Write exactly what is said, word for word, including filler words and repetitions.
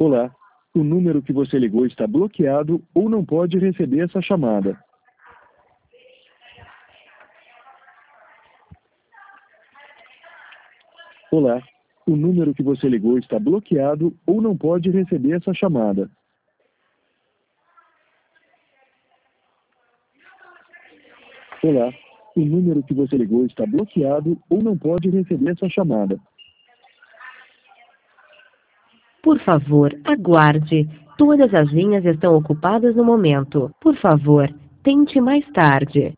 Olá, o número que você ligou está bloqueado ou não pode receber essa chamada. Olá, o número que você ligou está bloqueado ou não pode receber essa chamada. Olá, o número que você ligou está bloqueado ou não pode receber essa chamada. Por favor, aguarde. Todas as linhas estão ocupadas no momento. Por favor, tente mais tarde.